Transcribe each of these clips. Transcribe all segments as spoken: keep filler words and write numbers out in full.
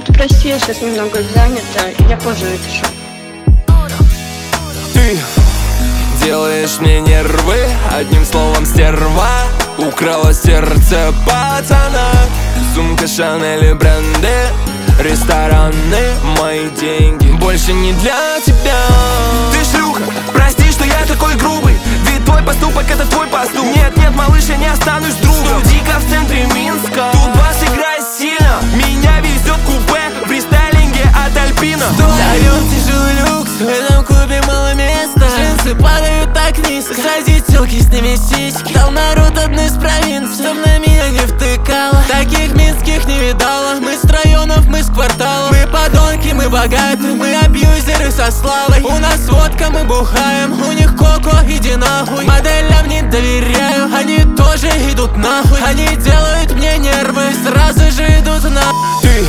ты прости, я сейчас немного занята, я позже напишу. Ты делаешь мне нервы, одним словом стерва. Украла сердце пацана. Сумка, Шанель и бренды, рестораны, мои деньги больше не для тебя. Ты шлюха, прости, что я такой грубый, ведь твой поступок это твой поступок. Нет, нет, малыш, я не останусь другом. Дико в центре Минска, тут бас играет сильно. Меня везет купе в рестайлинге от Альпина. Даем тяжелый люкс, в этом клубе мало места. Джинсы падают так низко, сзади тёлки, с ними сиськи. Там народ одной из провинций, чтоб на меня не втыкало. Таких минских не видала, мы с районов, мы с кварталов. Мы подонки, мы богаты, мы абьюзеры со славой. У нас водка, мы бухаем, у них коко, иди нахуй. Моделям не доверяю, они тоже идут нахуй. Они делают мне нервы, сразу же идут нахуй. Ты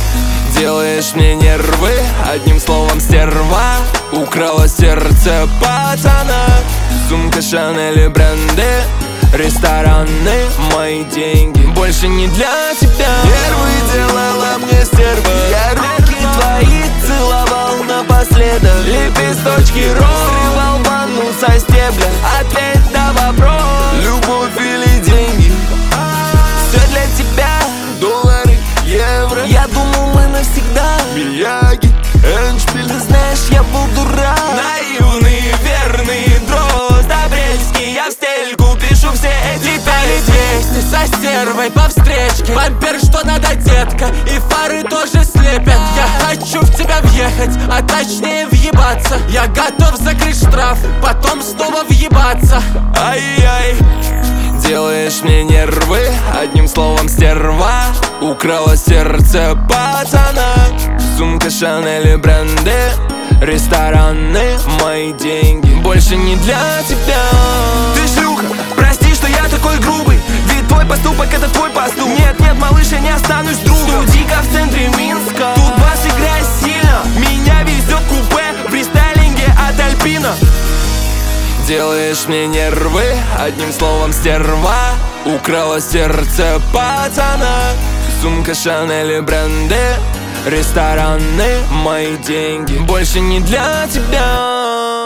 делаешь мне нервы, одним словом стерва. Украла сердце пацана. Сумка, Шанель и бренды, рестораны, мои деньги больше не для тебя. Первый делала мне стерва, я руки твои целовал напоследок. Лепесточки роз, срывал ванну со стебля. Ответь на вопрос, любовь или деньги? Все для тебя, доллары, евро. Я думал, мы навсегда Мияги, Эндшпиль. Ты знаешь, я был дурак, наивный, верный дрозд апрельский. Я в стельку пишу все эти Летали двести со стервой по встречке. Бампер, что надо, детка, и фары тоже слепят. Я хочу в тебя въехать, а точнее въебаться. Я готов закрыть штраф, потом снова въебаться. Ай-яй. Делаешь мне нервы, одним словом стерва. Украла сердце пацана. Сумка, Шанель и бренды, рестораны, мои деньги больше не для тебя. Ты шлюха, прости, что я такой грубый, ведь твой поступок это твой поступок. Нет, нет, малыш, я не останусь другом. Дико в центре Минска, тут бас играет сильно. Меня везет купе в рестайлинге от Альпина. Делаешь мне нервы, одним словом стерва. Украла сердце пацана. Сумка, Шанель и бренды, рестораны, мои деньги больше не для тебя.